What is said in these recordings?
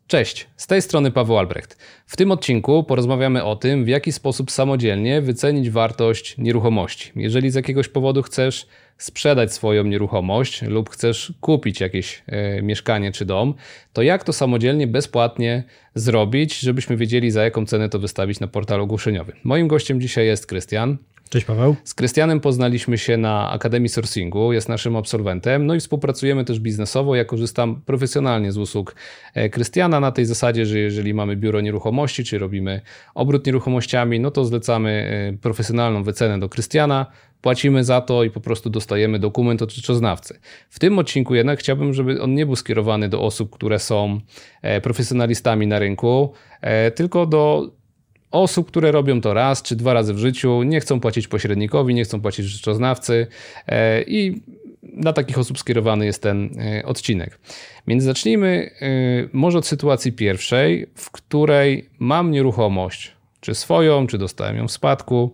Cześć, z tej strony Paweł Albrecht. W tym odcinku porozmawiamy o tym, w jaki sposób samodzielnie wycenić wartość nieruchomości. Jeżeli z jakiegoś powodu chcesz sprzedać swoją nieruchomość lub chcesz kupić jakieś mieszkanie czy dom, to jak to samodzielnie, bezpłatnie zrobić, żebyśmy wiedzieli, za jaką cenę to wystawić na portalu ogłoszeniowym. Moim gościem dzisiaj jest Krystian. Cześć Paweł. Z Krystianem poznaliśmy się na Akademii Sourcingu, jest naszym absolwentem, no i współpracujemy też biznesowo. Ja korzystam profesjonalnie z usług Krystiana na tej zasadzie, że jeżeli mamy biuro nieruchomości, czy robimy obrót nieruchomościami, no to zlecamy profesjonalną wycenę do Krystiana, płacimy za to i po prostu dostajemy dokument od rzeczoznawcy. W tym odcinku jednak chciałbym, żeby on nie był skierowany do osób, które są profesjonalistami na rynku, tylko do osób, które robią to raz czy dwa razy w życiu, nie chcą płacić pośrednikowi, nie chcą płacić rzeczoznawcy i dla takich osób skierowany jest ten odcinek. Więc zacznijmy może od sytuacji pierwszej, w której mam nieruchomość, czy swoją, czy dostałem ją w spadku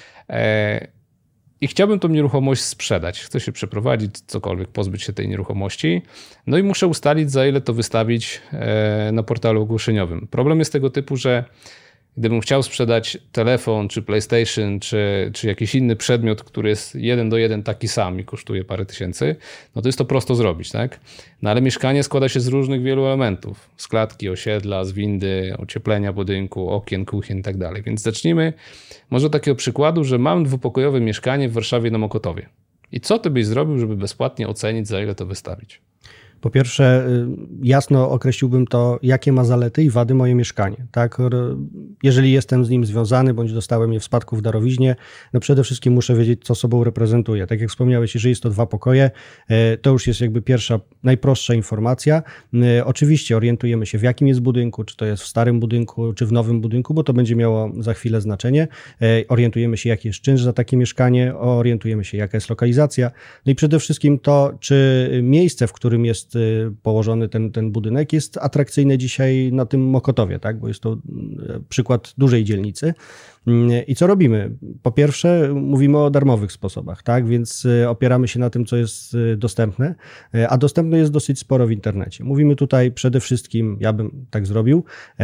i chciałbym tą nieruchomość sprzedać. Chcę się przeprowadzić, cokolwiek, pozbyć się tej nieruchomości, no i muszę ustalić, za ile to wystawić na portalu ogłoszeniowym. Problem jest tego typu, że gdybym chciał sprzedać telefon, czy PlayStation, czy jakiś inny przedmiot, który jest 1 do 1 taki sam i kosztuje parę tysięcy, no to jest to prosto zrobić, tak? No ale mieszkanie składa się z różnych wielu elementów. Z klatki, osiedla, z windy, ocieplenia budynku, okien, kuchni i tak dalej. Więc zacznijmy może od takiego przykładu, że mam dwupokojowe mieszkanie w Warszawie na Mokotowie. I co ty byś zrobił, żeby bezpłatnie ocenić, za ile to wystawić? Po pierwsze, jasno określiłbym to, jakie ma zalety i wady moje mieszkanie. Tak? Jeżeli jestem z nim związany, bądź dostałem je w spadku w darowiźnie, no przede wszystkim muszę wiedzieć, co sobą reprezentuje. Tak jak wspomniałeś, jeżeli jest to 2 pokoje, to już jest jakby pierwsza, najprostsza informacja. Oczywiście orientujemy się, w jakim jest budynku, czy to jest w starym budynku, czy w nowym budynku, bo to będzie miało za chwilę znaczenie. Orientujemy się, jaki jest czynsz za takie mieszkanie, orientujemy się, jaka jest lokalizacja. No i przede wszystkim to, czy miejsce, w którym jest położony ten budynek, jest atrakcyjny dzisiaj na tym Mokotowie, tak? Bo jest to przykład dużej dzielnicy. I co robimy? Po pierwsze, mówimy o darmowych sposobach, tak? Więc opieramy się na tym, co jest dostępne, a dostępne jest dosyć sporo w internecie. Mówimy tutaj przede wszystkim, ja bym tak zrobił,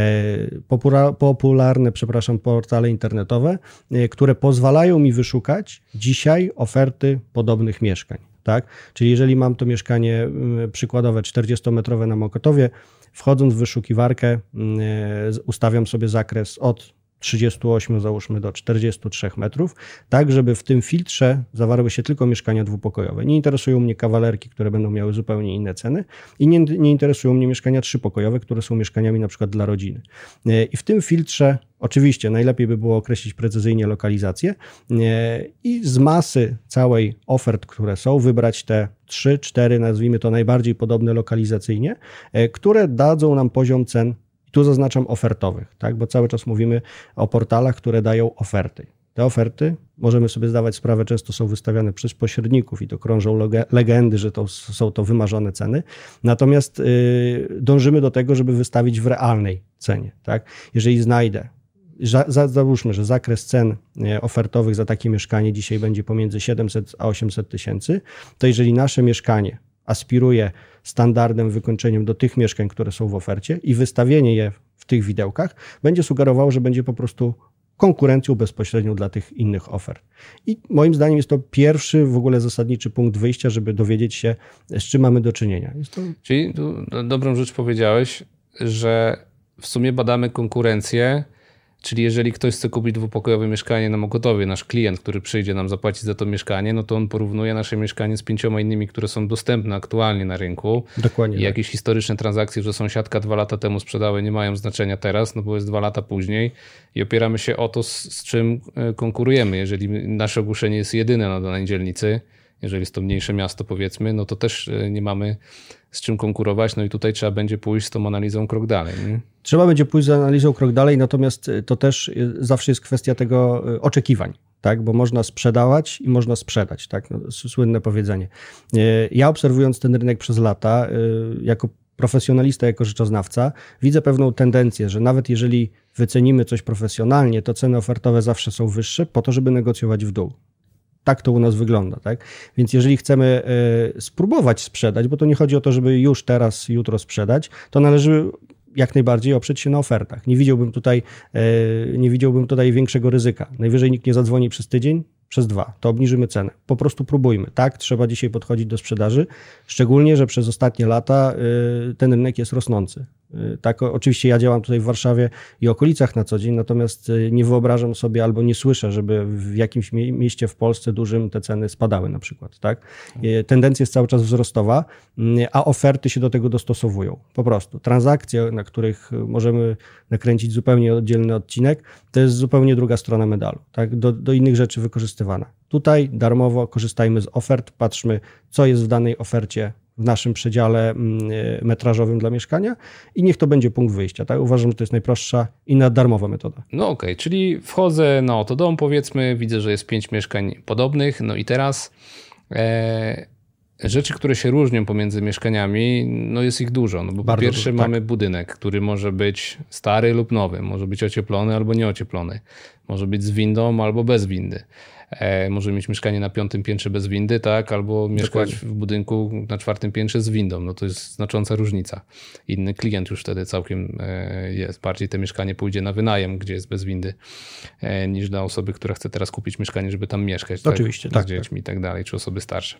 popularne portale internetowe, które pozwalają mi wyszukać dzisiaj oferty podobnych mieszkań. Tak? Czyli jeżeli mam to mieszkanie przykładowe 40-metrowe na Mokotowie, wchodząc w wyszukiwarkę ustawiam sobie zakres od 38 załóżmy do 43 metrów, tak żeby w tym filtrze zawarły się tylko mieszkania dwupokojowe. Nie interesują mnie kawalerki, które będą miały zupełnie inne ceny i nie interesują mnie mieszkania trzypokojowe, które są mieszkaniami na przykład dla rodziny. I w tym filtrze oczywiście najlepiej by było określić precyzyjnie lokalizację i z masy całej ofert, które są, wybrać te 3-4, nazwijmy to najbardziej podobne lokalizacyjnie, które dadzą nam poziom cen. Tu zaznaczam ofertowych, tak? Bo cały czas mówimy o portalach, które dają oferty. Te oferty, możemy sobie zdawać sprawę, często są wystawiane przez pośredników i to krążą legendy, że są to wymarzone ceny. Natomiast dążymy do tego, żeby wystawić w realnej cenie. Tak? Jeżeli znajdę, załóżmy, że zakres cen ofertowych za takie mieszkanie dzisiaj będzie pomiędzy 700 a 800 tysięcy, to jeżeli nasze mieszkanie aspiruje standardem, wykończeniem do tych mieszkań, które są w ofercie i wystawienie je w tych widełkach będzie sugerowało, że będzie po prostu konkurencją bezpośrednią dla tych innych ofert. I moim zdaniem jest to pierwszy w ogóle zasadniczy punkt wyjścia, żeby dowiedzieć się, z czym mamy do czynienia. Czyli tu dobrą rzecz powiedziałeś, że w sumie badamy konkurencję, czyli jeżeli ktoś chce kupić dwupokojowe mieszkanie na Mokotowie, nasz klient, który przyjdzie nam zapłacić za to mieszkanie, no to on porównuje nasze mieszkanie z 5 innymi, które są dostępne aktualnie na rynku. Dokładnie. I jakieś historyczne transakcje, że sąsiadka 2 lata temu sprzedały, nie mają znaczenia teraz, no bo jest 2 lata później i opieramy się o to, z czym konkurujemy. Jeżeli nasze ogłoszenie jest jedyne na danej dzielnicy, jeżeli jest to mniejsze miasto powiedzmy, no to też nie mamy z czym konkurować, no i tutaj trzeba będzie pójść z tą analizą krok dalej. Nie? Trzeba będzie pójść z analizą krok dalej, natomiast to też zawsze jest kwestia tego oczekiwań, tak? Bo można sprzedawać i można sprzedać, tak? No, słynne powiedzenie. Ja obserwując ten rynek przez lata, jako profesjonalista, jako rzeczoznawca, widzę pewną tendencję, że nawet jeżeli wycenimy coś profesjonalnie, to ceny ofertowe zawsze są wyższe po to, żeby negocjować w dół. Tak to u nas wygląda, tak? Więc jeżeli chcemy spróbować sprzedać, bo to nie chodzi o to, żeby już teraz, jutro sprzedać, to należy jak najbardziej oprzeć się na ofertach. Nie widziałbym tutaj większego ryzyka. Najwyżej nikt nie zadzwoni przez tydzień, przez 2, to obniżymy cenę. Po prostu próbujmy. Tak, trzeba dzisiaj podchodzić do sprzedaży, szczególnie, że przez ostatnie lata ten rynek jest rosnący. Tak, oczywiście ja działam tutaj w Warszawie i okolicach na co dzień, natomiast nie wyobrażam sobie albo nie słyszę, żeby w jakimś mieście w Polsce dużym te ceny spadały na przykład. Tak? Tendencja jest cały czas wzrostowa, a oferty się do tego dostosowują. Po prostu transakcje, na których możemy nakręcić zupełnie oddzielny odcinek, to jest zupełnie druga strona medalu. Tak? Do innych rzeczy wykorzystywana. Tutaj darmowo korzystajmy z ofert, patrzmy, co jest w danej ofercie w naszym przedziale metrażowym dla mieszkania i niech to będzie punkt wyjścia. Tak? Uważam, że to jest najprostsza i darmowa metoda. No okej, czyli wchodzę na Autodom, powiedzmy, widzę, że jest 5 mieszkań podobnych, no i teraz rzeczy, które się różnią pomiędzy mieszkaniami, no jest ich dużo. No bo po pierwsze mamy budynek, który może być stary lub nowy, może być ocieplony albo nieocieplony, może być z windą albo bez windy. Może mieć mieszkanie na 5. piętrze bez windy, tak, albo mieszkać w budynku na 4. piętrze z windą. No to jest znacząca różnica. Inny klient już wtedy całkiem jest. Bardziej to mieszkanie pójdzie na wynajem, gdzie jest bez windy, niż dla osoby, która chce teraz kupić mieszkanie, żeby tam mieszkać. Oczywiście, tak. Z dziećmi i tak dalej, czy osoby starsze.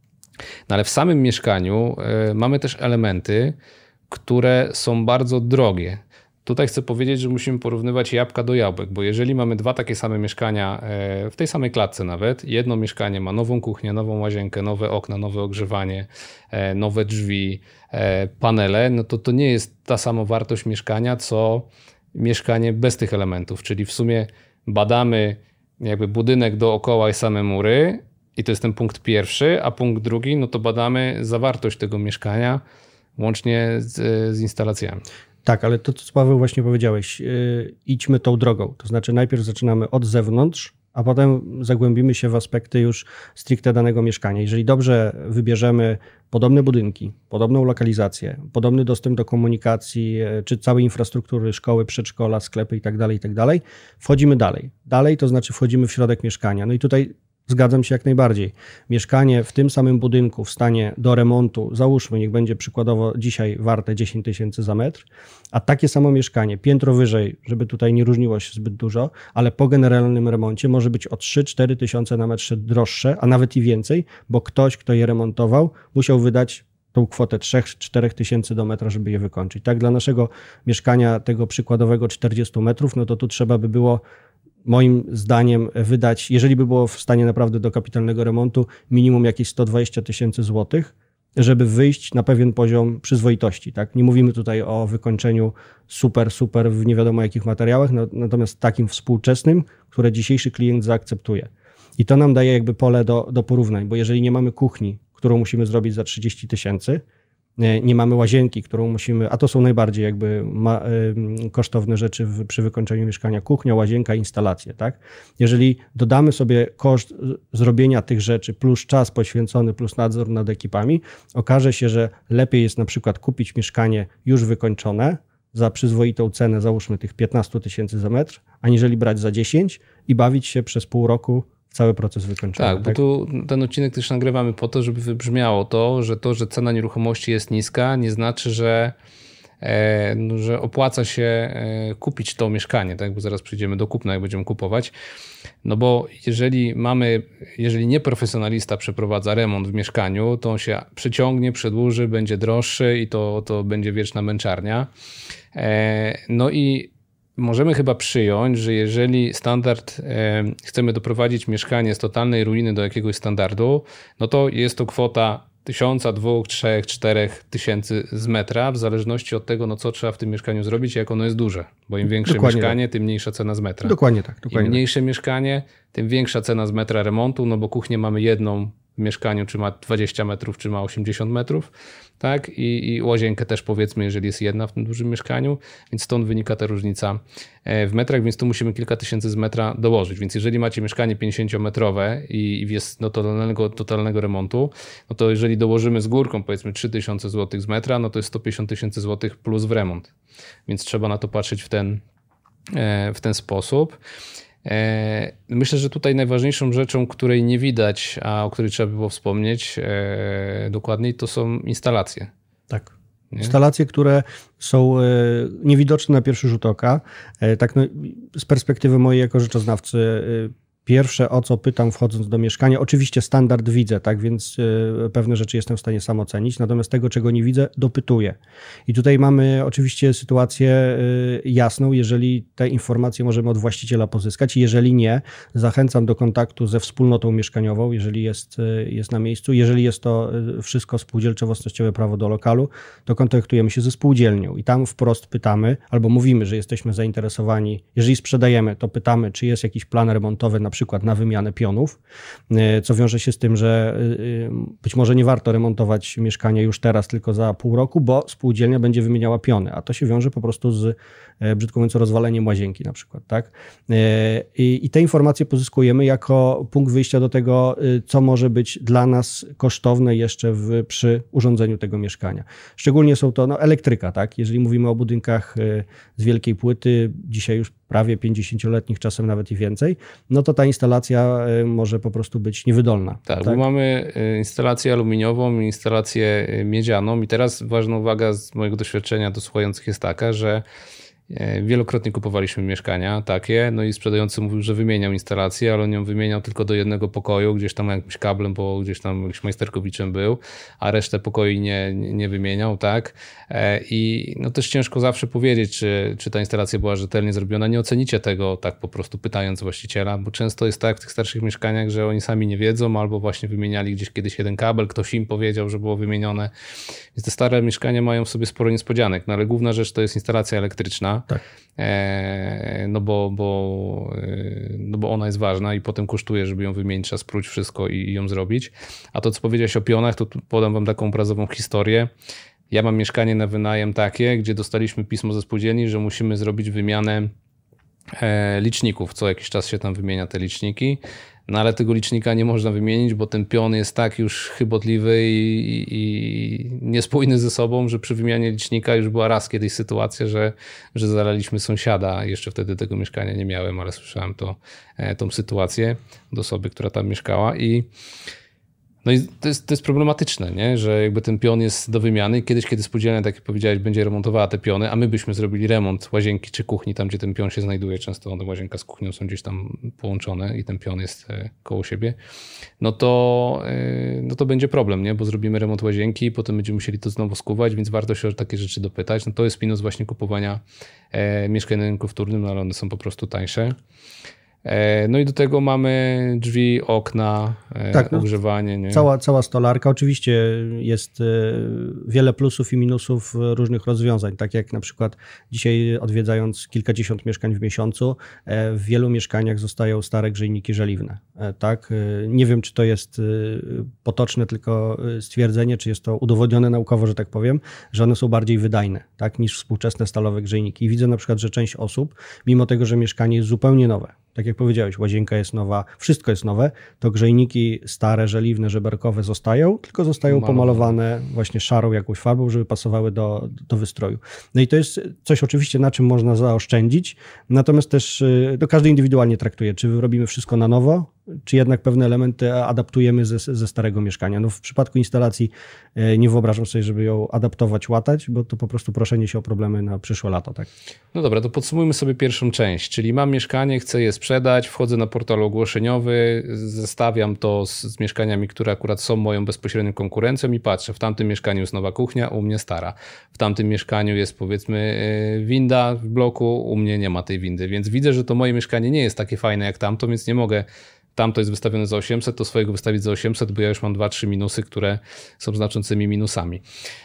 No ale w samym mieszkaniu mamy też elementy, które są bardzo drogie. Tutaj chcę powiedzieć, że musimy porównywać jabłka do jabłek, bo jeżeli mamy 2 takie same mieszkania w tej samej klatce nawet, jedno mieszkanie ma nową kuchnię, nową łazienkę, nowe okna, nowe ogrzewanie, nowe drzwi, panele, no to nie jest ta sama wartość mieszkania, co mieszkanie bez tych elementów, czyli w sumie badamy jakby budynek dookoła i same mury i to jest ten punkt pierwszy, a punkt drugi, no to badamy zawartość tego mieszkania łącznie z instalacjami. Tak, ale to, co Paweł właśnie powiedziałeś, idźmy tą drogą. To znaczy najpierw zaczynamy od zewnątrz, a potem zagłębimy się w aspekty już stricte danego mieszkania. Jeżeli dobrze wybierzemy podobne budynki, podobną lokalizację, podobny dostęp do komunikacji, czy całej infrastruktury, szkoły, przedszkola, sklepy itd., wchodzimy dalej. Dalej to znaczy wchodzimy w środek mieszkania. No i tutaj zgadzam się jak najbardziej. Mieszkanie w tym samym budynku w stanie do remontu, załóżmy, niech będzie przykładowo dzisiaj warte 10 000 za metr, a takie samo mieszkanie, piętro wyżej, żeby tutaj nie różniło się zbyt dużo, ale po generalnym remoncie może być o 3-4 tysiące na metrze droższe, a nawet i więcej, bo ktoś, kto je remontował, musiał wydać tą kwotę 3-4 tysięcy do metra, żeby je wykończyć. Tak, dla naszego mieszkania tego przykładowego 40 metrów, no to tu trzeba by było moim zdaniem wydać, jeżeli by było w stanie naprawdę do kapitalnego remontu, minimum jakieś 120 000 złotych, żeby wyjść na pewien poziom przyzwoitości. Tak? Nie mówimy tutaj o wykończeniu super w nie wiadomo jakich materiałach, natomiast takim współczesnym, które dzisiejszy klient zaakceptuje. I to nam daje jakby pole do porównań, bo jeżeli nie mamy kuchni, którą musimy zrobić za 30 000, nie mamy łazienki, którą musimy, a to są najbardziej jakby kosztowne rzeczy przy wykończeniu mieszkania, kuchnia, łazienka, instalacje, tak? Jeżeli dodamy sobie koszt zrobienia tych rzeczy plus czas poświęcony, plus nadzór nad ekipami, okaże się, że lepiej jest na przykład kupić mieszkanie już wykończone za przyzwoitą cenę, załóżmy tych 15 000 za metr, aniżeli brać za 10 i bawić się przez pół roku cały proces wykończony. Tak, bo tu ten odcinek też nagrywamy po to, żeby wybrzmiało to, że cena nieruchomości jest niska, nie znaczy, że opłaca się kupić to mieszkanie, tak? Bo zaraz przyjdziemy do kupna, jak będziemy kupować. No bo jeżeli nieprofesjonalista przeprowadza remont w mieszkaniu, to on się przeciągnie, przedłuży, będzie droższy i to będzie wieczna męczarnia. No i możemy chyba przyjąć, że jeżeli chcemy doprowadzić mieszkanie z totalnej ruiny do jakiegoś standardu, no to jest to kwota 1000, 2, 3, 4 tysięcy z metra, w zależności od tego, no co trzeba w tym mieszkaniu zrobić i jak ono jest duże. Bo im większe mieszkanie, tym mniejsza cena z metra. Dokładnie tak. Im mniejsze mieszkanie, tym większa cena z metra remontu, no bo kuchnię mamy jedną w mieszkaniu, czy ma 20 metrów, czy ma 80 metrów, tak? I łazienkę też powiedzmy, jeżeli jest jedna w tym dużym mieszkaniu, więc stąd wynika ta różnica w metrach, więc tu musimy kilka tysięcy z metra dołożyć. Więc jeżeli macie mieszkanie 50-metrowe i jest totalnego remontu, no to jeżeli dołożymy z górką powiedzmy 3000 zł z metra, no to jest 150 000 złotych plus w remont. Więc trzeba na to patrzeć w ten sposób. Myślę, że tutaj najważniejszą rzeczą, której nie widać, a o której trzeba by było wspomnieć dokładniej, to są instalacje. Tak. Nie? Instalacje, które są niewidoczne na pierwszy rzut oka. Tak z perspektywy mojej jako rzeczoznawcy, pierwsze, o co pytam wchodząc do mieszkania, oczywiście standard widzę, tak, więc pewne rzeczy jestem w stanie sam ocenić, natomiast tego, czego nie widzę, dopytuję. I tutaj mamy oczywiście sytuację jasną, jeżeli te informacje możemy od właściciela pozyskać, jeżeli nie, zachęcam do kontaktu ze wspólnotą mieszkaniową, jeżeli jest na miejscu. Jeżeli jest to wszystko spółdzielczo-własnościowe prawo do lokalu, to kontaktujemy się ze spółdzielnią i tam wprost pytamy, albo mówimy, że jesteśmy zainteresowani, jeżeli sprzedajemy, to pytamy, czy jest jakiś plan remontowy, na przykład na wymianę pionów, co wiąże się z tym, że być może nie warto remontować mieszkania już teraz, tylko za pół roku, bo spółdzielnia będzie wymieniała piony, a to się wiąże po prostu z, brzydko mówiąc, rozwaleniem łazienki na przykład, tak? I te informacje pozyskujemy jako punkt wyjścia do tego, co może być dla nas kosztowne jeszcze przy urządzeniu tego mieszkania. Szczególnie są to elektryka, tak? Jeżeli mówimy o budynkach z wielkiej płyty, dzisiaj już prawie 50-letnich, czasem nawet i więcej, no to ta instalacja może po prostu być niewydolna. Tak, bo mamy instalację aluminiową i instalację miedzianą i teraz ważna uwaga z mojego doświadczenia do słuchających jest taka, że wielokrotnie kupowaliśmy mieszkania takie, no i sprzedający mówił, że wymieniał instalację, ale on ją wymieniał tylko do jednego pokoju, gdzieś tam jakimś kablem, bo gdzieś tam jakimś majsterkowiczem był, a resztę pokoi nie wymieniał, tak? I no też ciężko zawsze powiedzieć, czy ta instalacja była rzetelnie zrobiona. Nie ocenicie tego tak po prostu pytając właściciela, bo często jest tak w tych starszych mieszkaniach, że oni sami nie wiedzą, albo właśnie wymieniali gdzieś kiedyś jeden kabel, ktoś im powiedział, że było wymienione. Więc te stare mieszkania mają w sobie sporo niespodzianek, no ale główna rzecz to jest instalacja elektryczna. Tak. No bo ona jest ważna i potem kosztuje, żeby ją wymienić, trzeba spróć wszystko i ją zrobić. A to, co powiedziałeś o pionach, to podam wam taką obrazową historię. Ja mam mieszkanie na wynajem takie, gdzie dostaliśmy pismo ze spółdzielni, że musimy zrobić wymianę liczników. Co jakiś czas się tam wymienia te liczniki. No ale tego licznika nie można wymienić, bo ten pion jest tak już chybotliwy i niespójny ze sobą, że przy wymianie licznika już była raz kiedyś sytuacja, że zalaliśmy sąsiada. Jeszcze wtedy tego mieszkania nie miałem, ale słyszałem tą sytuację od osoby, która tam mieszkała no i to jest problematyczne, nie? Że jakby ten pion jest do wymiany. Kiedyś, kiedy spółdzielnia, tak jak powiedziałeś, będzie remontowała te piony, a my byśmy zrobili remont łazienki czy kuchni, tam gdzie ten pion się znajduje, często łazienka z kuchnią są gdzieś tam połączone i ten pion jest koło siebie, no to będzie problem, nie? Bo zrobimy remont łazienki i potem będziemy musieli to znowu skuwać, więc warto się o takie rzeczy dopytać. No to jest minus właśnie kupowania mieszkań na rynku wtórnym, no ale one są po prostu tańsze. No i do tego mamy drzwi, okna, tak, ogrzewanie. Nie? Cała stolarka. Oczywiście jest wiele plusów i minusów różnych rozwiązań. Tak jak na przykład dzisiaj odwiedzając kilkadziesiąt mieszkań w miesiącu, w wielu mieszkaniach zostają stare grzejniki żeliwne. Tak? Nie wiem, czy to jest potoczne tylko stwierdzenie, czy jest to udowodnione naukowo, że tak powiem, że one są bardziej wydajne, tak, niż współczesne stalowe grzejniki. I widzę na przykład, że część osób, mimo tego, że mieszkanie jest zupełnie nowe, tak jak powiedziałeś, łazienka jest nowa, wszystko jest nowe, to grzejniki stare, żeliwne, żeberkowe zostają, tylko zostają pomalowane właśnie szarą jakąś farbą, żeby pasowały do wystroju. No i to jest coś oczywiście, na czym można zaoszczędzić, natomiast też każdy indywidualnie traktuje, czy robimy wszystko na nowo, czy jednak pewne elementy adaptujemy ze starego mieszkania. No w przypadku instalacji nie wyobrażam sobie, żeby ją adaptować, łatać, bo to po prostu proszenie się o problemy na przyszłe lato. Tak? No dobra, to podsumujmy sobie pierwszą część, czyli mam mieszkanie, chcę je sprzedać, wchodzę na portal ogłoszeniowy, zestawiam to z mieszkaniami, które akurat są moją bezpośrednią konkurencją i patrzę, w tamtym mieszkaniu jest nowa kuchnia, u mnie stara. W tamtym mieszkaniu jest powiedzmy winda w bloku, u mnie nie ma tej windy, więc widzę, że to moje mieszkanie nie jest takie fajne jak tamto, więc nie mogę. Tamto jest wystawione za 800, to swojego wystawić za 800, bo ja już mam 2-3 minusy, które są znaczącymi minusami.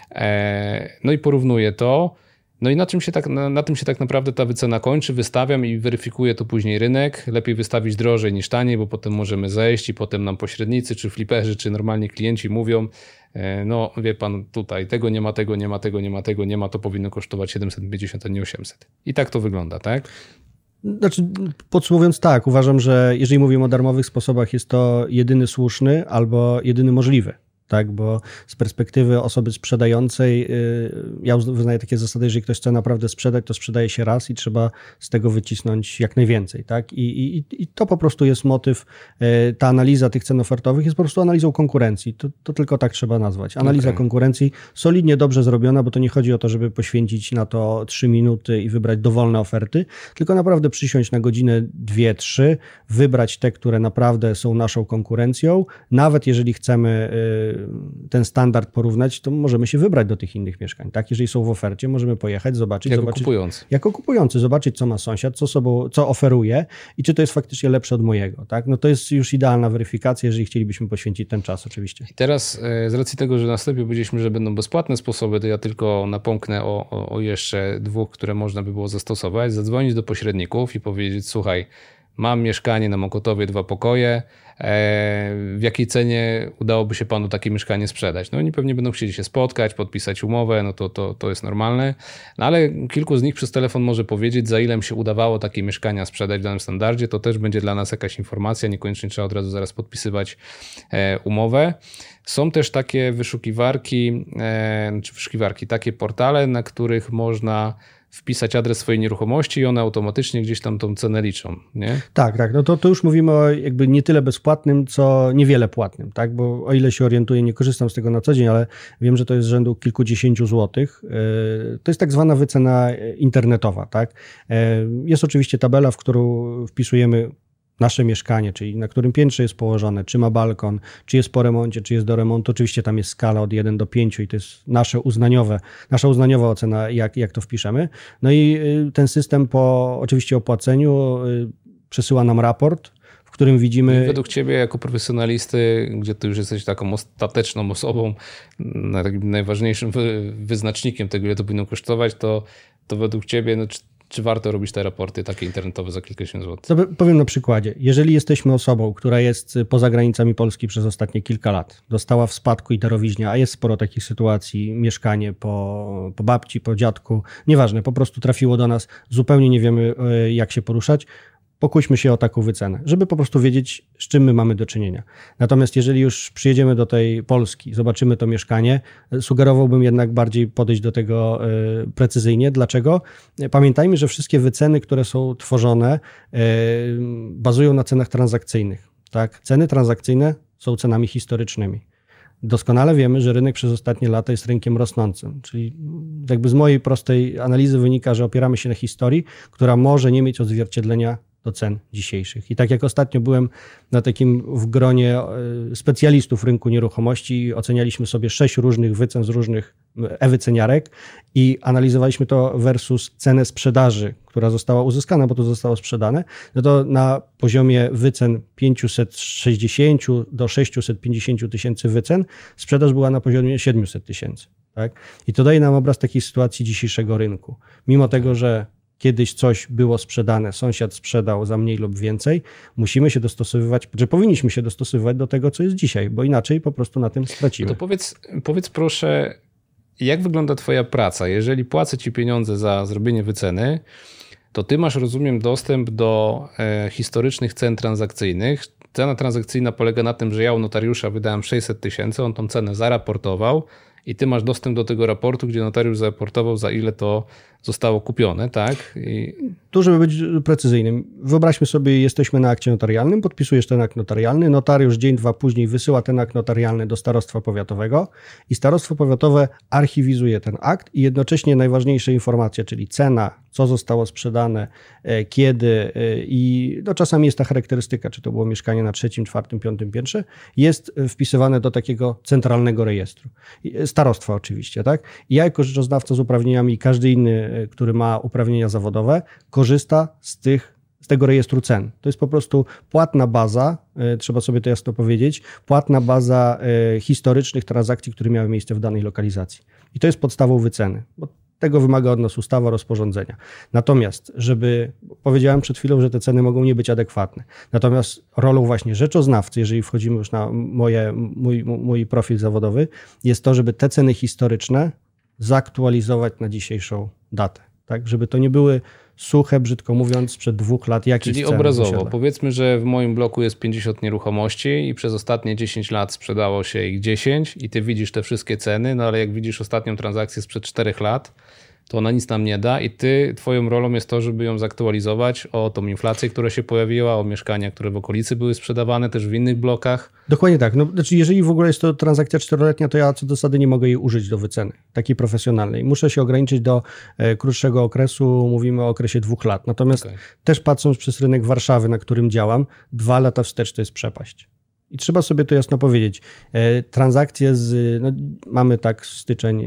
No i porównuję to. No i na tym się tak naprawdę ta wycena kończy. Wystawiam i weryfikuję to później rynek. Lepiej wystawić drożej niż taniej, bo potem możemy zejść i potem nam pośrednicy, czy fliperzy, czy normalnie klienci mówią, no wie pan, tutaj tego nie ma, tego nie ma, tego nie ma, tego nie ma, to powinno kosztować 750, a nie 800. I tak to wygląda, tak? Znaczy, podsumowując tak, uważam, że jeżeli mówimy o darmowych sposobach, jest to jedyny słuszny albo jedyny możliwy. tak, bo z perspektywy osoby sprzedającej ja wyznaję takie zasady, jeżeli ktoś chce naprawdę sprzedać, to sprzedaje się raz i trzeba z tego wycisnąć jak najwięcej, tak, i to po prostu jest motyw, ta analiza tych cen ofertowych jest po prostu analizą konkurencji, to tylko tak trzeba nazwać. Analiza konkurencji solidnie, dobrze zrobiona, bo to nie chodzi o to, żeby poświęcić na to 3 minuty i wybrać dowolne oferty, tylko naprawdę przysiąść na godzinę, 2-3, wybrać te, które naprawdę są naszą konkurencją, nawet jeżeli chcemy ten standard porównać, to możemy się wybrać do tych innych mieszkań, tak? Jeżeli są w ofercie, możemy pojechać, zobaczyć. Jako kupujący, zobaczyć, co ma sąsiad, co oferuje i czy to jest faktycznie lepsze od mojego, tak? No to jest już idealna weryfikacja, jeżeli chcielibyśmy poświęcić ten czas oczywiście. I teraz z racji tego, że na wstępie powiedzieliśmy, że będą bezpłatne sposoby, to ja tylko napomknę o jeszcze 2, które można by było zastosować. Zadzwonić do pośredników i powiedzieć, słuchaj, mam mieszkanie na Mokotowie, 2 pokoje, w jakiej cenie udałoby się panu takie mieszkanie sprzedać? No oni pewnie będą chcieli się spotkać, podpisać umowę, no to jest normalne, no ale kilku z nich przez telefon może powiedzieć, za ile im się udawało takie mieszkania sprzedać w danym standardzie, to też będzie dla nas jakaś informacja, niekoniecznie trzeba od razu zaraz podpisywać umowę. Są też takie wyszukiwarki, takie portale, na których można wpisać adres swojej nieruchomości i one automatycznie gdzieś tam tą cenę liczą, nie? Tak. No to już mówimy o jakby nie tyle bezpłatnym, co niewiele płatnym, tak? Bo o ile się orientuję, nie korzystam z tego na co dzień, ale wiem, że to jest rzędu kilkudziesięciu złotych. To jest tak zwana wycena internetowa, tak? Jest oczywiście tabela, w którą wpisujemy nasze mieszkanie, czyli na którym piętrze jest położone, czy ma balkon, czy jest po remoncie, czy jest do remontu. Oczywiście tam jest skala od 1 do 5 i to jest nasza uznaniowa ocena, jak to wpiszemy. No i ten system po oczywiście opłaceniu przesyła nam raport, w którym widzimy... I według ciebie jako profesjonalisty, gdzie ty już jesteś taką ostateczną osobą, takim najważniejszym wyznacznikiem tego, ile to powinno kosztować, to według ciebie... Czy warto robić te raporty takie internetowe za kilkadziesiąt złotych? To powiem na przykładzie. Jeżeli jesteśmy osobą, która jest poza granicami Polski przez ostatnie kilka lat, dostała w spadku i darowiźnia, a jest sporo takich sytuacji, mieszkanie po babci, po dziadku, nieważne, po prostu trafiło do nas, zupełnie nie wiemy, jak się poruszać, pokuśmy się o taką wycenę, żeby po prostu wiedzieć, z czym my mamy do czynienia. Natomiast jeżeli już przyjedziemy do tej Polski, zobaczymy to mieszkanie, sugerowałbym jednak bardziej podejść do tego precyzyjnie. Dlaczego? Pamiętajmy, że wszystkie wyceny, które są tworzone, bazują na cenach transakcyjnych. Tak? Ceny transakcyjne są cenami historycznymi. Doskonale wiemy, że rynek przez ostatnie lata jest rynkiem rosnącym, czyli jakby z mojej prostej analizy wynika, że opieramy się na historii, która może nie mieć odzwierciedlenia do cen dzisiejszych. I tak jak ostatnio byłem na takim w gronie specjalistów rynku nieruchomości i ocenialiśmy sobie 6 różnych wycen z różnych e-wyceniarek i analizowaliśmy to versus cenę sprzedaży, która została uzyskana, bo to zostało sprzedane, no to na poziomie wycen 560 do 650 tysięcy wycen sprzedaż była na poziomie 700 tysięcy. Tak? I to daje nam obraz takiej sytuacji dzisiejszego rynku. Mimo tego, że kiedyś coś było sprzedane, sąsiad sprzedał za mniej lub więcej, musimy się dostosowywać, czy powinniśmy się dostosowywać do tego, co jest dzisiaj, bo inaczej po prostu na tym stracimy. No to powiedz proszę, jak wygląda twoja praca? Jeżeli płacę ci pieniądze za zrobienie wyceny, to ty masz, rozumiem, dostęp do historycznych cen transakcyjnych. Cena transakcyjna polega na tym, że ja u notariusza wydałem 600 tysięcy, on tą cenę zaraportował i ty masz dostęp do tego raportu, gdzie notariusz zaraportował, za ile to zostało kupione, tak? Tu, żeby być precyzyjnym, wyobraźmy sobie, jesteśmy na akcie notarialnym, podpisujesz ten akt notarialny, notariusz dzień, 2 później wysyła ten akt notarialny do starostwa powiatowego i starostwo powiatowe archiwizuje ten akt i jednocześnie najważniejsze informacje, czyli cena, co zostało sprzedane, kiedy i no czasami jest ta charakterystyka, czy to było mieszkanie na 3., 4., 5. piętrze, jest wpisywane do takiego centralnego rejestru. Starostwa oczywiście, tak? I ja jako rzeczoznawca z uprawnieniami i każdy inny, który ma uprawnienia zawodowe, korzysta z tego rejestru cen. To jest po prostu płatna baza, trzeba sobie to jasno powiedzieć, płatna baza historycznych transakcji, które miały miejsce w danej lokalizacji. I to jest podstawą wyceny, bo tego wymaga od nas ustawa, rozporządzenia. Natomiast, powiedziałem przed chwilą, że te ceny mogą nie być adekwatne. Natomiast rolą właśnie rzeczoznawcy, jeżeli wchodzimy już na mój profil zawodowy, jest to, żeby te ceny historyczne zaktualizować na dzisiejszą datę. Tak? Żeby to nie były suche, brzydko mówiąc, sprzed 2 lat, jakieś Czyli ceny obrazowo, posiada. powiedzmy, że w moim bloku jest 50 nieruchomości i przez ostatnie 10 lat sprzedało się ich 10 i ty widzisz te wszystkie ceny, no ale jak widzisz ostatnią transakcję sprzed 4 lat, to ona nic nam nie da i twoją rolą jest to, żeby ją zaktualizować o tą inflację, która się pojawiła, o mieszkania, które w okolicy były sprzedawane też w innych blokach. Dokładnie tak. No, znaczy, jeżeli w ogóle jest to transakcja 4-letnia, to ja co do zasady nie mogę jej użyć do wyceny, takiej profesjonalnej. Muszę się ograniczyć do krótszego okresu, mówimy o okresie 2 lat. Natomiast też patrząc przez rynek Warszawy, na którym działam, 2 lata wstecz to jest przepaść. I trzeba sobie to jasno powiedzieć. Transakcje mamy tak styczeń,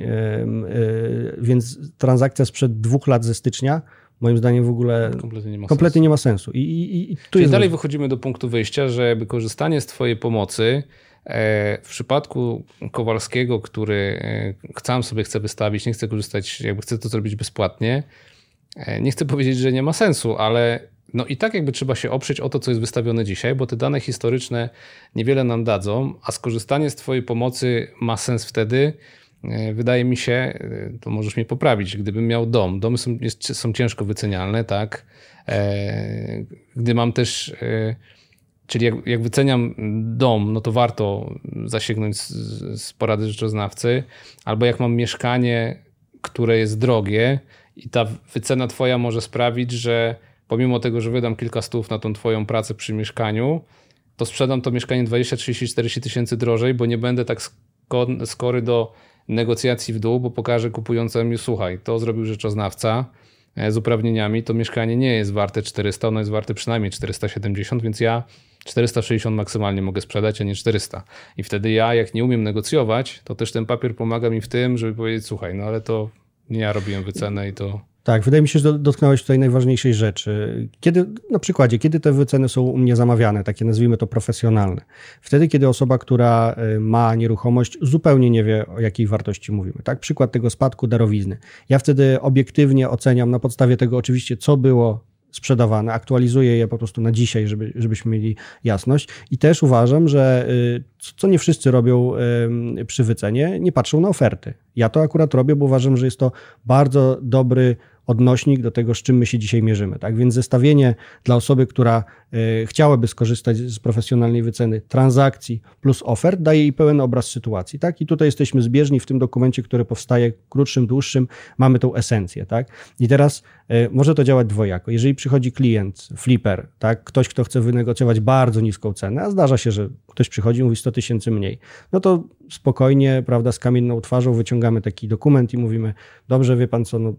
więc transakcja sprzed 2 lat ze stycznia moim zdaniem w ogóle kompletnie nie ma sensu. I tu Czyli dalej wychodzimy do punktu wyjścia, że jakby korzystanie z twojej pomocy w przypadku Kowalskiego, który sam sobie chce wystawić, nie chce korzystać, jakby chce to zrobić bezpłatnie, nie chcę powiedzieć, że nie ma sensu, ale no i tak jakby trzeba się oprzeć o to, co jest wystawione dzisiaj, bo te dane historyczne niewiele nam dadzą, a skorzystanie z twojej pomocy ma sens wtedy, wydaje mi się, to możesz mnie poprawić, gdybym miał dom. Domy są ciężko wycenialne, tak? Gdy mam też, czyli jak wyceniam dom, no to warto zasięgnąć z porady rzeczoznawcy, albo jak mam mieszkanie, które jest drogie i ta wycena twoja może sprawić, że pomimo tego, że wydam kilka stów na tą twoją pracę przy mieszkaniu, to sprzedam to mieszkanie 20, 30, 40 tysięcy drożej, bo nie będę tak skory do negocjacji w dół, bo pokażę kupującemu, słuchaj, to zrobił rzeczoznawca z uprawnieniami, to mieszkanie nie jest warte 400, ono jest warte przynajmniej 470, więc ja 460 maksymalnie mogę sprzedać, a nie 400. I wtedy ja, jak nie umiem negocjować, to też ten papier pomaga mi w tym, żeby powiedzieć, słuchaj, no ale to nie ja robiłem wycenę i to... Tak, wydaje mi się, że dotknąłeś tutaj najważniejszej rzeczy. Na przykładzie, kiedy te wyceny są u mnie zamawiane, takie nazwijmy to profesjonalne. Wtedy, kiedy osoba, która ma nieruchomość, zupełnie nie wie, o jakiej wartości mówimy. Tak, przykład tego spadku darowizny. Ja wtedy obiektywnie oceniam na podstawie tego oczywiście, co było sprzedawane, aktualizuję je po prostu na dzisiaj, żebyśmy mieli jasność. I też uważam, że co nie wszyscy robią przy wycenie, nie patrzą na oferty. Ja to akurat robię, bo uważam, że jest to bardzo dobry odnośnik do tego, z czym my się dzisiaj mierzymy. Tak? Więc zestawienie dla osoby, która chciałaby skorzystać z profesjonalnej wyceny transakcji plus ofert, daje jej pełen obraz sytuacji. Tak? I tutaj jesteśmy zbieżni w tym dokumencie, który powstaje krótszym, dłuższym, mamy tą esencję. Tak? I teraz może to działać dwojako. Jeżeli przychodzi klient, flipper, tak? Ktoś, kto chce wynegocjować bardzo niską cenę, a zdarza się, że ktoś przychodzi i mówi 100 tysięcy mniej, no to spokojnie, prawda, z kamienną twarzą wyciągamy taki dokument i mówimy, dobrze, wie pan co, no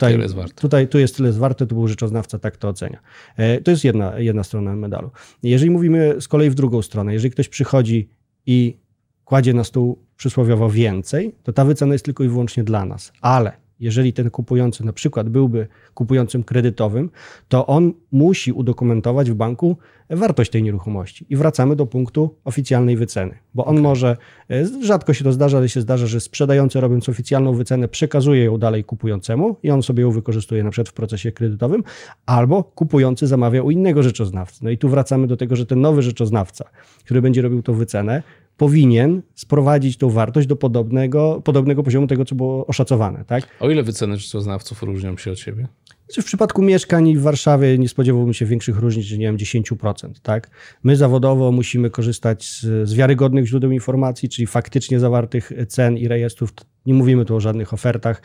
tu jest tyle warte, tu był rzeczoznawca, tak to ocenia. To jest jedna strona medalu. Jeżeli mówimy z kolei w drugą stronę, jeżeli ktoś przychodzi i kładzie na stół przysłowiowo więcej, to ta wycena jest tylko i wyłącznie dla nas, ale jeżeli ten kupujący na przykład byłby kupującym kredytowym, to on musi udokumentować w banku wartość tej nieruchomości. I wracamy do punktu oficjalnej wyceny, bo on może, rzadko się to zdarza, ale się zdarza, że sprzedający, robiąc oficjalną wycenę, przekazuje ją dalej kupującemu i on sobie ją wykorzystuje na przykład w procesie kredytowym, albo kupujący zamawia u innego rzeczoznawcy. No i tu wracamy do tego, że ten nowy rzeczoznawca, który będzie robił tą wycenę, powinien sprowadzić tą wartość do podobnego poziomu tego, co było oszacowane. Tak? O ile wyceny rzeczoznawców różnią się od siebie? W przypadku mieszkań w Warszawie nie spodziewałbym się większych różnic, nie wiem, 10%. Tak? My zawodowo musimy korzystać z wiarygodnych źródeł informacji, czyli faktycznie zawartych cen i rejestrów. Nie mówimy tu o żadnych ofertach,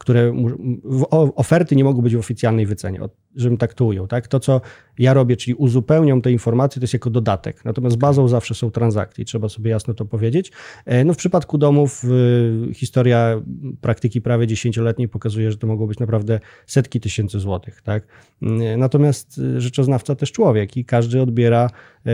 oferty nie mogą być w oficjalnej wycenie, żebym tak to ujął. Tak? To, co ja robię, czyli uzupełniam te informacje, to jest jako dodatek. Natomiast bazą zawsze są transakcje, trzeba sobie jasno to powiedzieć. No w przypadku domów historia praktyki prawie 10-letniej pokazuje, że to mogą być naprawdę setki tysięcy złotych. Tak? Natomiast rzeczoznawca też człowiek i każdy odbiera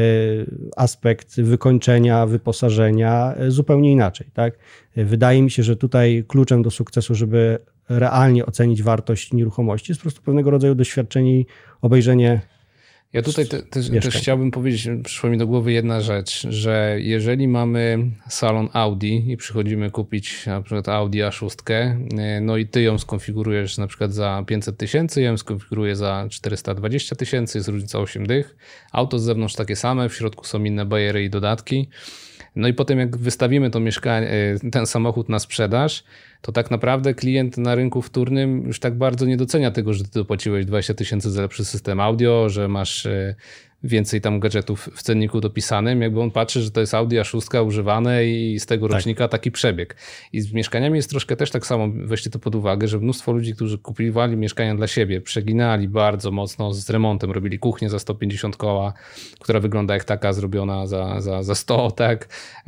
aspekt wykończenia, wyposażenia zupełnie inaczej. Tak? Wydaje mi się, że tutaj kluczem do sukcesu, żeby realnie ocenić wartość nieruchomości, jest po prostu pewnego rodzaju doświadczenie i obejrzenie. Ja tutaj też chciałbym powiedzieć, przyszła mi do głowy jedna rzecz, że jeżeli mamy salon Audi i przychodzimy kupić na przykład Audi A6, no i ty ją skonfigurujesz na przykład za 500 tysięcy, ja ją skonfiguruję za 420 tysięcy, jest różnica 8 dych, auto z zewnątrz takie same, w środku są inne bajery i dodatki. No i potem jak wystawimy to ten samochód na sprzedaż, to tak naprawdę klient na rynku wtórnym już tak bardzo nie docenia tego, że ty dopłaciłeś 20 000 za lepszy system audio, że masz więcej tam gadżetów w cenniku dopisanym, jakby on patrzy, że to jest Audi A6 używane i z tego rocznika taki przebieg. I z mieszkaniami jest troszkę też tak samo, weźcie to pod uwagę, że mnóstwo ludzi, którzy kupowali mieszkania dla siebie, przeginali bardzo mocno z remontem, robili kuchnię za 150 koła, która wygląda jak taka zrobiona za 100, tak?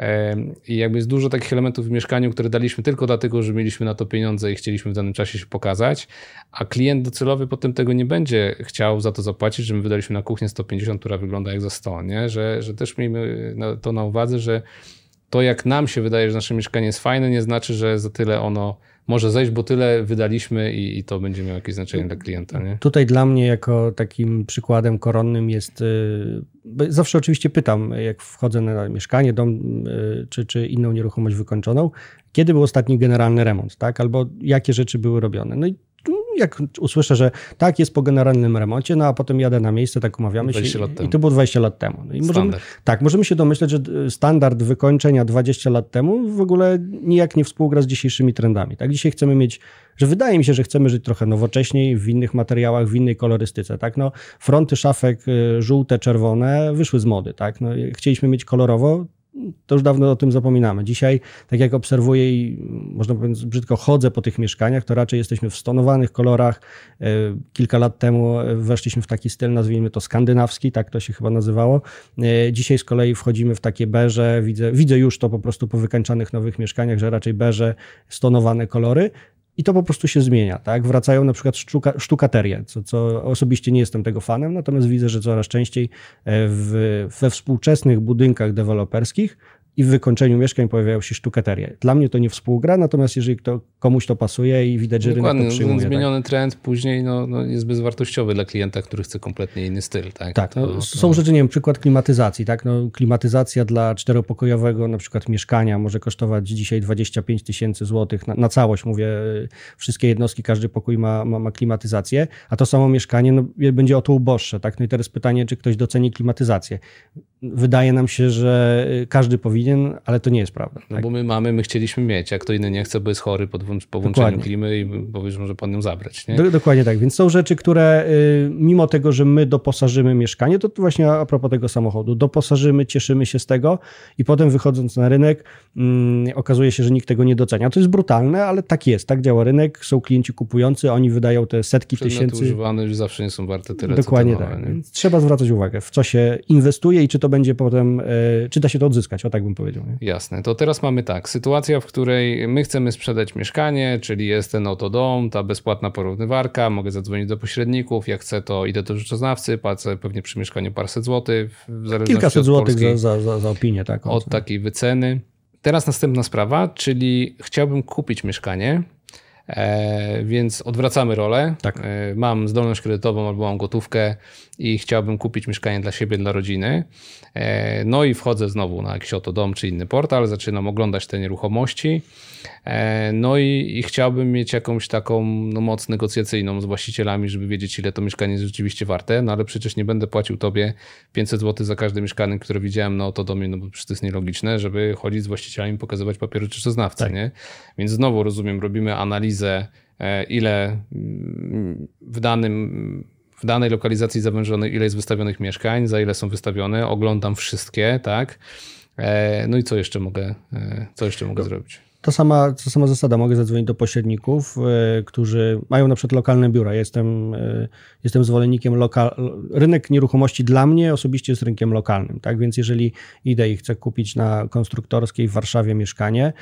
I jakby jest dużo takich elementów w mieszkaniu, które daliśmy tylko dlatego, że mieliśmy na to pieniądze i chcieliśmy w danym czasie się pokazać, a klient docelowy potem tego nie będzie chciał za to zapłacić, że my wydaliśmy na kuchnię 150, która wygląda jak za 100, nie? Że też miejmy to na uwadze, że to jak nam się wydaje, że nasze mieszkanie jest fajne, nie znaczy, że za tyle ono może zejść, bo tyle wydaliśmy i to będzie miało jakieś znaczenie dla klienta. Nie? Tutaj dla mnie jako takim przykładem koronnym jest, zawsze oczywiście pytam, jak wchodzę na mieszkanie, dom czy inną nieruchomość wykończoną, kiedy był ostatni generalny remont, tak? Albo jakie rzeczy były robione. No i jak usłyszę, że tak, jest po generalnym remoncie, no a potem jadę na miejsce, tak umawiamy się i to było 20 lat temu. No i możemy się domyśleć, że standard wykończenia 20 lat temu w ogóle nijak nie współgra z dzisiejszymi trendami. Tak? Dzisiaj chcemy mieć, że wydaje mi się, że chcemy żyć trochę nowocześniej, w innych materiałach, w innej kolorystyce. Tak? No, fronty szafek żółte, czerwone wyszły z mody. Tak? No, chcieliśmy mieć kolorowo, to już dawno o tym zapominamy. Dzisiaj, tak jak obserwuję i można powiedzieć brzydko chodzę po tych mieszkaniach, to raczej jesteśmy w stonowanych kolorach. Kilka lat temu weszliśmy w taki styl, nazwijmy to skandynawski, tak to się chyba nazywało. Dzisiaj z kolei wchodzimy w takie beże, widzę już to po prostu po wykańczanych nowych mieszkaniach, że raczej beże, stonowane kolory. I to po prostu się zmienia, tak? Wracają na przykład sztukaterie, co osobiście nie jestem tego fanem, natomiast widzę, że coraz częściej we współczesnych budynkach deweloperskich i w wykończeniu mieszkań pojawiają się sztukaterie. Dla mnie to nie współgra, natomiast jeżeli komuś to pasuje i widać, że rynek to przyjmuje. Zmieniony trend później jest bezwartościowy dla klienta, który chce kompletnie inny styl. Tak, tak są rzeczy, nie wiem, przykład klimatyzacji. Tak? No, klimatyzacja dla czteropokojowego na przykład mieszkania może kosztować dzisiaj 25 000 złotych na całość, mówię, wszystkie jednostki, każdy pokój ma klimatyzację, a to samo mieszkanie będzie o to uboższe. Tak? No i teraz pytanie, czy ktoś doceni klimatyzację. Wydaje nam się, że każdy powinien, ale to nie jest prawda. No tak? Bo my chcieliśmy mieć, a kto inny nie chce, bo jest chory po włączeniu klimy i powiesz, może pan ją zabrać. Nie? Dokładnie tak, więc są rzeczy, które mimo tego, że my doposażymy mieszkanie, to właśnie a propos tego samochodu, doposażymy, cieszymy się z tego i potem wychodząc na rynek okazuje się, że nikt tego nie docenia. To jest brutalne, ale tak jest, tak działa rynek, są klienci kupujący, oni wydają te setki tysięcy. Używane już zawsze nie są warte tyle, dokładnie tak. Trzeba zwracać uwagę, w co się inwestuje i czy to będzie potem, czy da się to odzyskać, o tak bym powiedział. Nie? Jasne, to teraz mamy tak, sytuacja, w której my chcemy sprzedać mieszkanie, czyli jest ten oto dom, ta bezpłatna porównywarka, mogę zadzwonić do pośredników, jak chcę, to idę do rzeczoznawcy, płacę pewnie przy mieszkaniu paręset złotych, w zależności kilkaset złotych Polski, za opinię. Tak, od takiej wyceny. Teraz następna sprawa, czyli chciałbym kupić mieszkanie, więc odwracamy rolę. Tak. Mam zdolność kredytową albo mam gotówkę i chciałbym kupić mieszkanie dla siebie, dla rodziny. No i wchodzę znowu na jakiś oto dom czy inny portal, zaczynam oglądać te nieruchomości. No i chciałbym mieć jakąś taką moc negocjacyjną z właścicielami, żeby wiedzieć, ile to mieszkanie jest rzeczywiście warte, no ale przecież nie będę płacił tobie 500 zł za każde mieszkanie, które widziałem na oto domie, no bo przecież to jest nielogiczne, żeby chodzić z właścicielami, pokazywać papiery rzeczoznawcy, tak. Nie? Więc znowu rozumiem, robimy analizę, ile w danej lokalizacji zawężonej, ile jest wystawionych mieszkań, za ile są wystawione, oglądam wszystkie, tak? No i co jeszcze mogę zrobić? To sama zasada. Mogę zadzwonić do pośredników, którzy mają na przykład lokalne biura. Jestem zwolennikiem rynek nieruchomości dla mnie osobiście jest rynkiem lokalnym. Tak? Więc jeżeli idę i chcę kupić na Konstruktorskiej w Warszawie mieszkanie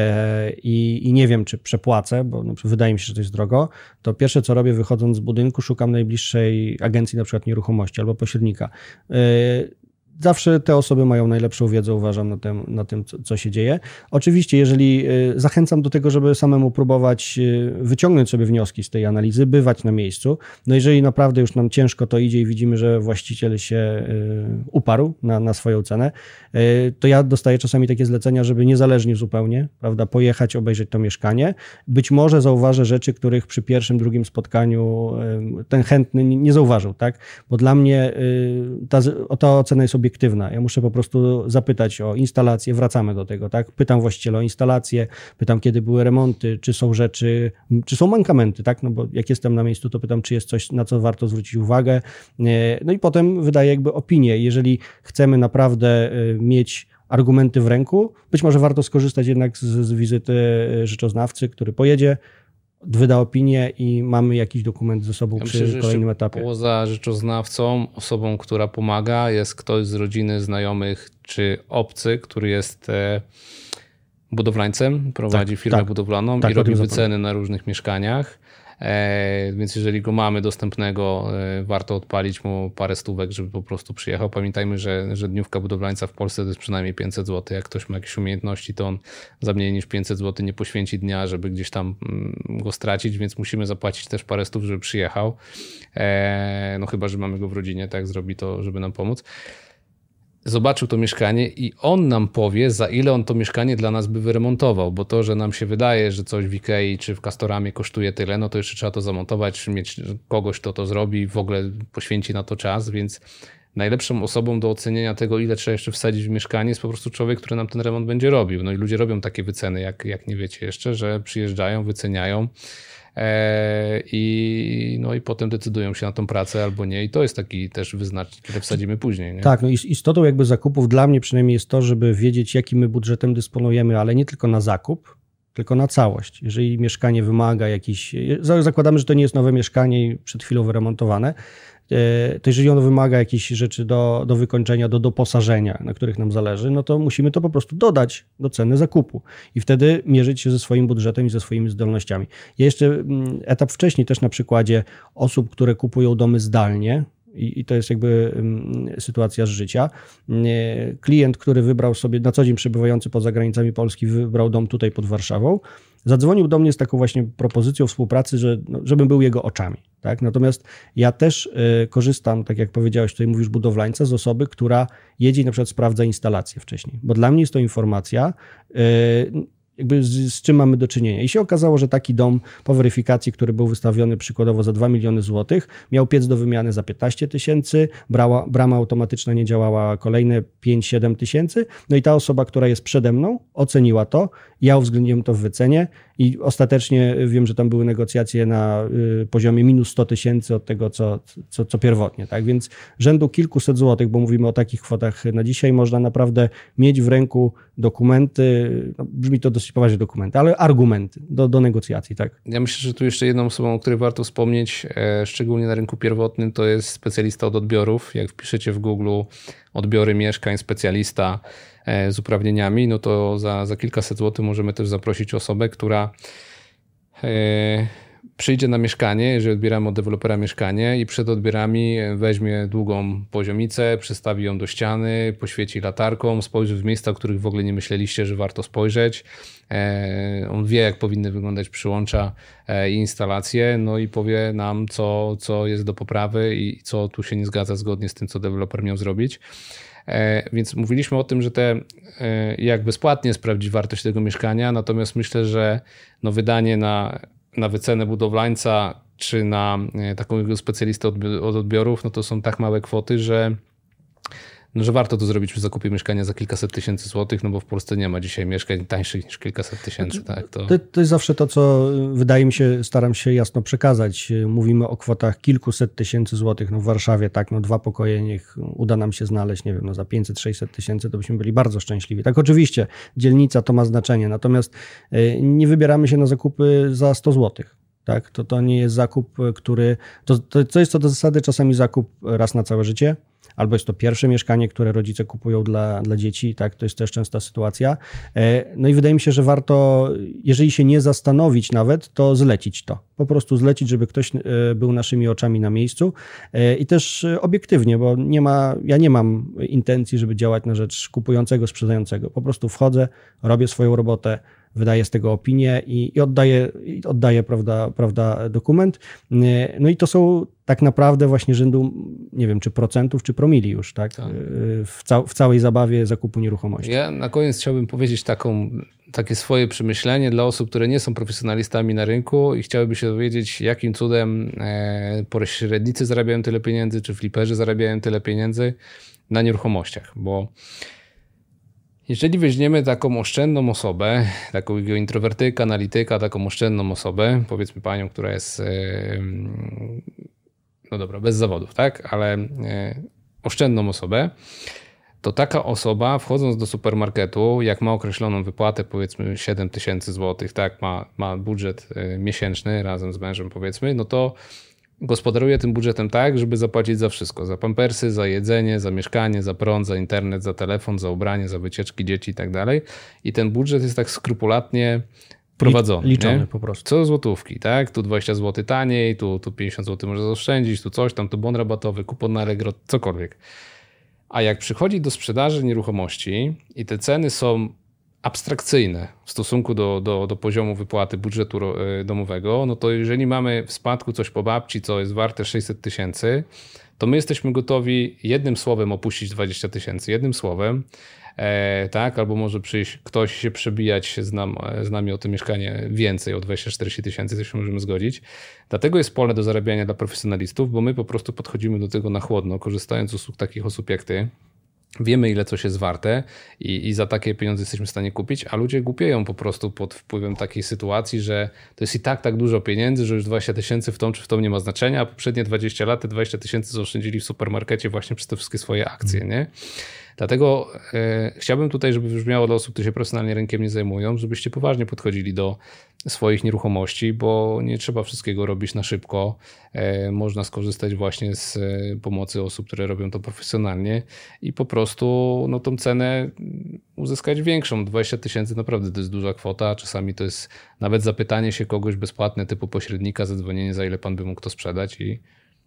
i nie wiem, czy przepłacę, bo wydaje mi się, że to jest drogo, to pierwsze, co robię wychodząc z budynku, szukam najbliższej agencji na przykład nieruchomości albo pośrednika. Zawsze te osoby mają najlepszą wiedzę, uważam, na tym, co się dzieje. Oczywiście, jeżeli zachęcam do tego, żeby samemu próbować wyciągnąć sobie wnioski z tej analizy, bywać na miejscu. No jeżeli naprawdę już nam ciężko to idzie i widzimy, że właściciel się uparł na swoją cenę, to ja dostaję czasami takie zlecenia, żeby niezależnie zupełnie, prawda, pojechać, obejrzeć to mieszkanie. Być może zauważę rzeczy, których przy pierwszym, drugim spotkaniu ten chętny nie zauważył, tak? Bo dla mnie ta ocena jest obiektywna. subiektywna. Ja muszę po prostu zapytać o instalację, wracamy do tego, tak? Pytam właściciela o instalację, pytam, kiedy były remonty, czy są rzeczy, czy są mankamenty, tak? No bo jak jestem na miejscu, to pytam, czy jest coś, na co warto zwrócić uwagę. No i potem wydaję jakby opinię. Jeżeli chcemy naprawdę mieć argumenty w ręku, być może warto skorzystać jednak z wizyty rzeczoznawcy, który pojedzie, wyda opinię i mamy jakiś dokument ze sobą przy kolejnym etapie. Poza rzeczoznawcą, osobą, która pomaga, jest ktoś z rodziny, znajomych czy obcy, który jest budowlańcem, prowadzi firmę budowlaną i robi wyceny na różnych mieszkaniach. Więc jeżeli go mamy dostępnego, warto odpalić mu parę stówek, żeby po prostu przyjechał. Pamiętajmy, że dniówka budowlańca w Polsce to jest przynajmniej 500 zł. Jak ktoś ma jakieś umiejętności, to on za mniej niż 500 zł nie poświęci dnia, żeby gdzieś tam go stracić, więc musimy zapłacić też parę stów, żeby przyjechał. No chyba, że mamy go w rodzinie, tak zrobi to, żeby nam pomóc. Zobaczył to mieszkanie i on nam powie, za ile on to mieszkanie dla nas by wyremontował, bo to, że nam się wydaje, że coś w Ikei czy w Castoramie kosztuje tyle, no to jeszcze trzeba to zamontować, mieć kogoś, kto to zrobi, w ogóle poświęci na to czas, więc najlepszą osobą do ocenienia tego, ile trzeba jeszcze wsadzić w mieszkanie, jest po prostu człowiek, który nam ten remont będzie robił. No i ludzie robią takie wyceny, jak nie wiecie jeszcze, że przyjeżdżają, wyceniają, i potem decydują się na tą pracę albo nie i to jest taki też wyznacznik, ile wsadzimy później. Nie? Tak, no istotą jakby zakupów dla mnie przynajmniej jest to, żeby wiedzieć, jakim my budżetem dysponujemy, ale nie tylko na zakup, tylko na całość. Jeżeli mieszkanie wymaga jakiś, zakładamy, że to nie jest nowe mieszkanie i przed chwilą wyremontowane, to jeżeli ono wymaga jakichś rzeczy do wykończenia, do doposażenia, na których nam zależy, no to musimy to po prostu dodać do ceny zakupu i wtedy mierzyć się ze swoim budżetem i ze swoimi zdolnościami. Ja jeszcze etap wcześniej też na przykładzie osób, które kupują domy zdalnie, i to jest jakby sytuacja z życia. Klient, który wybrał sobie, na co dzień przebywający poza granicami Polski, wybrał dom tutaj pod Warszawą, zadzwonił do mnie z taką właśnie propozycją współpracy, żebym był jego oczami. Tak? Natomiast ja też korzystam, tak jak powiedziałeś, tutaj mówisz budowlańca, z osoby, która jedzie i na przykład sprawdza instalację wcześniej, bo dla mnie jest to informacja, jakby z czym mamy do czynienia. I się okazało, że taki dom po weryfikacji, który był wystawiony przykładowo za 2 miliony złotych, miał piec do wymiany za 15 tysięcy, brama automatyczna nie działała kolejne 5-7 tysięcy, no i ta osoba, która jest przede mną, oceniła to, ja uwzględniłem to w wycenie i ostatecznie wiem, że tam były negocjacje na poziomie minus 100 tysięcy od tego, co pierwotnie. Tak? Więc rzędu kilkuset złotych, bo mówimy o takich kwotach na dzisiaj, można naprawdę mieć w ręku dokumenty, no, brzmi to dosyć poważnie dokumenty, ale argumenty do negocjacji. Tak? Ja myślę, że tu jeszcze jedną osobą, o której warto wspomnieć, szczególnie na rynku pierwotnym, to jest specjalista od odbiorów. Jak wpiszecie w Google odbiory mieszkań, specjalista z uprawnieniami, no to za kilkaset złotych możemy też zaprosić osobę, która przyjdzie na mieszkanie, jeżeli odbieramy od dewelopera mieszkanie i przed odbierami weźmie długą poziomicę, przystawi ją do ściany, poświeci latarką, spojrzy w miejsca, o których w ogóle nie myśleliście, że warto spojrzeć. On wie, jak powinny wyglądać przyłącza i instalacje, no i powie nam, co jest do poprawy i co tu się nie zgadza zgodnie z tym, co deweloper miał zrobić. Więc mówiliśmy o tym, że jak bezpłatnie sprawdzić wartość tego mieszkania, natomiast myślę, że wydanie na wycenę budowlańca czy na taką specjalistę od odbiorów, no to są tak małe kwoty, że warto to zrobić przy zakupie mieszkania za kilkaset tysięcy złotych, no bo w Polsce nie ma dzisiaj mieszkań tańszych niż kilkaset tysięcy. Tak? To jest zawsze to, co wydaje mi się, staram się jasno przekazać. Mówimy o kwotach kilkuset tysięcy złotych. W Warszawie tak, 2 pokoje, niech uda nam się znaleźć, nie wiem, za 500-600 tysięcy, to byśmy byli bardzo szczęśliwi. Tak, oczywiście dzielnica to ma znaczenie, natomiast nie wybieramy się na zakupy za 100 złotych. Tak? To nie jest zakup, który... To jest co do zasady czasami zakup raz na całe życie, albo jest to pierwsze mieszkanie, które rodzice kupują dla dzieci, tak? To jest też częsta sytuacja. No i wydaje mi się, że warto, jeżeli się nie zastanowić nawet, to zlecić to. Po prostu zlecić, żeby ktoś był naszymi oczami na miejscu i też obiektywnie, bo ja nie mam intencji, żeby działać na rzecz kupującego, sprzedającego. Po prostu wchodzę, robię swoją robotę, wydaję z tego opinię i oddaję prawda, dokument. No i to są tak naprawdę właśnie rzędu, nie wiem, czy procentów, czy promili już, tak? W całej zabawie zakupu nieruchomości. Ja na koniec chciałbym powiedzieć taką takie swoje przemyślenie dla osób, które nie są profesjonalistami na rynku i chciałyby się dowiedzieć, jakim cudem pośrednicy zarabiają tyle pieniędzy, czy fliperzy zarabiają tyle pieniędzy na nieruchomościach, bo jeżeli weźmiemy taką oszczędną osobę, takiego introwertyka, analityka, taką oszczędną osobę, powiedzmy panią, która jest, no dobra, bez zawodów, tak, ale oszczędną osobę, to taka osoba wchodząc do supermarketu, jak ma określoną wypłatę, powiedzmy 7 000 złotych, tak, ma budżet miesięczny razem z mężem, powiedzmy, no to gospodaruje tym budżetem tak, żeby zapłacić za wszystko. Za pampersy, za jedzenie, za mieszkanie, za prąd, za internet, za telefon, za ubranie, za wycieczki dzieci i tak dalej. I ten budżet jest tak skrupulatnie prowadzony. Liczony po prostu. Co złotówki, tak? Tu 20 zł taniej, tu 50 zł może zaoszczędzić, tu coś, tam tu bon rabatowy, kupon na Allegro, cokolwiek. A jak przychodzi do sprzedaży nieruchomości i te ceny są abstrakcyjne w stosunku do poziomu wypłaty budżetu domowego, no to jeżeli mamy w spadku coś po babci, co jest warte 600 000, to my jesteśmy gotowi jednym słowem opuścić 20 000, jednym słowem, tak, albo może przyjść ktoś się przebijać z nami o to mieszkanie więcej, o 20-40 000, to się możemy zgodzić. Dlatego jest pole do zarabiania dla profesjonalistów, bo my po prostu podchodzimy do tego na chłodno, korzystając z usług takich osób jak ty. Wiemy, ile coś jest warte i za takie pieniądze jesteśmy w stanie kupić, a ludzie głupieją po prostu pod wpływem takiej sytuacji, że to jest i tak dużo pieniędzy, że już 20 000 w tą czy w tą nie ma znaczenia, a poprzednie 20 lat te 20 000 zaoszczędzili w supermarkecie właśnie przez te wszystkie swoje akcje, nie? Dlatego chciałbym tutaj, żeby wybrzmiało dla osób, które się profesjonalnie rynkiem nie zajmują, żebyście poważnie podchodzili do swoich nieruchomości, bo nie trzeba wszystkiego robić na szybko. Można skorzystać właśnie z pomocy osób, które robią to profesjonalnie i po prostu no, tą cenę uzyskać większą. 20 000 naprawdę to jest duża kwota, czasami to jest nawet zapytanie się kogoś bezpłatne typu pośrednika, zadzwonienie, za ile pan by mógł to sprzedać i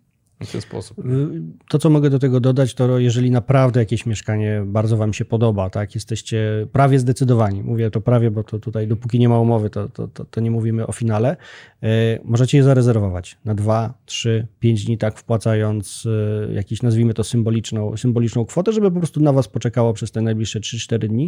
w ten sposób. To, co mogę do tego dodać, to jeżeli naprawdę jakieś mieszkanie bardzo wam się podoba, tak, jesteście prawie zdecydowani, mówię to prawie, bo to tutaj dopóki nie ma umowy, to nie mówimy o finale, możecie je zarezerwować na 2, 3, 5 dni, tak, wpłacając jakieś, nazwijmy to symboliczną kwotę, żeby po prostu na was poczekało przez te najbliższe 3-4 dni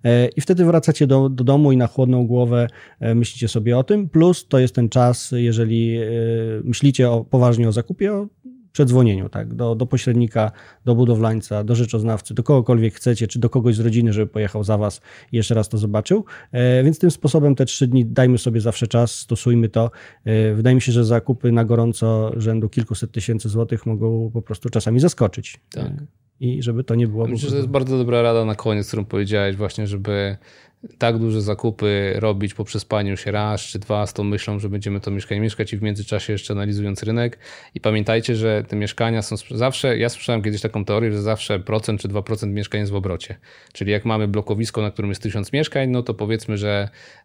i wtedy wracacie do domu i na chłodną głowę myślicie sobie o tym, plus to jest ten czas, jeżeli myślicie poważnie o zakupie, o przedzwonieniu, tak, do pośrednika, do budowlańca, do rzeczoznawcy, do kogokolwiek chcecie, czy do kogoś z rodziny, żeby pojechał za was i jeszcze raz to zobaczył. Więc tym sposobem te 3 dni dajmy sobie zawsze czas, stosujmy to. Wydaje mi się, że zakupy na gorąco rzędu kilkuset tysięcy złotych mogą po prostu czasami zaskoczyć. Tak. I żeby to nie było... Myślę, że to jest bardzo dobra rada na koniec, którą powiedziałeś właśnie, żeby tak duże zakupy robić po przespaniu się raz czy dwa z tą myślą, że będziemy to mieszkanie mieszkać i w międzyczasie jeszcze analizując rynek. I pamiętajcie, że te mieszkania są zawsze, ja słyszałem kiedyś taką teorię, że zawsze 1% czy 2% mieszkań jest w obrocie. Czyli jak mamy blokowisko, na którym jest 1000 mieszkań, no to powiedzmy, że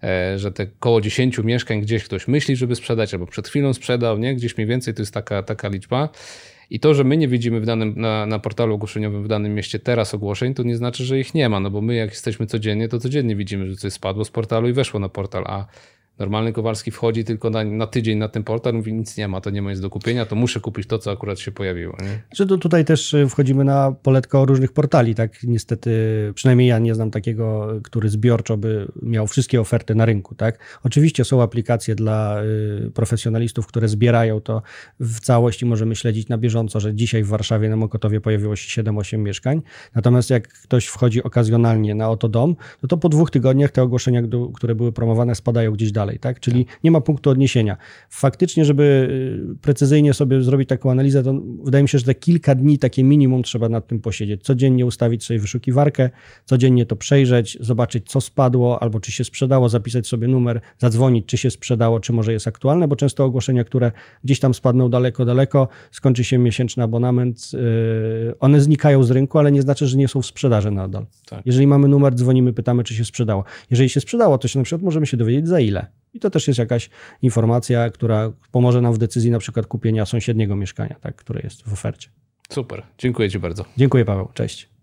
te koło 10 mieszkań gdzieś ktoś myśli, żeby sprzedać, albo przed chwilą sprzedał, nie? Gdzieś mniej więcej to jest taka liczba. I to, że my nie widzimy na portalu ogłoszeniowym w danym mieście teraz ogłoszeń, to nie znaczy, że ich nie ma, no bo my jak jesteśmy codziennie, to codziennie widzimy, że coś spadło z portalu i weszło na portal, a normalny Kowalski wchodzi tylko na tydzień na ten portal, mówi nic nie ma, to nie ma nic do kupienia, to muszę kupić to, co akurat się pojawiło. Nie? Że tutaj też wchodzimy na poletko różnych portali, tak? Niestety, przynajmniej ja nie znam takiego, który zbiorczo by miał wszystkie oferty na rynku, tak? Oczywiście są aplikacje dla profesjonalistów, które zbierają to w całości, możemy śledzić na bieżąco, że dzisiaj w Warszawie na Mokotowie pojawiło się 7-8 mieszkań, natomiast jak ktoś wchodzi okazjonalnie na Oto Dom, to po 2 tygodniach te ogłoszenia, które były promowane, spadają gdzieś dalej. Tak? Czyli nie ma punktu odniesienia. Faktycznie, żeby precyzyjnie sobie zrobić taką analizę, to wydaje mi się, że te kilka dni, takie minimum trzeba nad tym posiedzieć. Codziennie ustawić sobie wyszukiwarkę, codziennie to przejrzeć, zobaczyć co spadło, albo czy się sprzedało, zapisać sobie numer, zadzwonić, czy się sprzedało, czy może jest aktualne, bo często ogłoszenia, które gdzieś tam spadną daleko, skończy się miesięczny abonament, one znikają z rynku, ale nie znaczy, że nie są w sprzedaży nadal. Tak. Jeżeli mamy numer, dzwonimy, pytamy, czy się sprzedało. Jeżeli się sprzedało, to się na przykład możemy się dowiedzieć za ile. I to też jest jakaś informacja, która pomoże nam w decyzji na przykład kupienia sąsiedniego mieszkania, tak, które jest w ofercie. Super, dziękuję ci bardzo. Dziękuję, Paweł, cześć.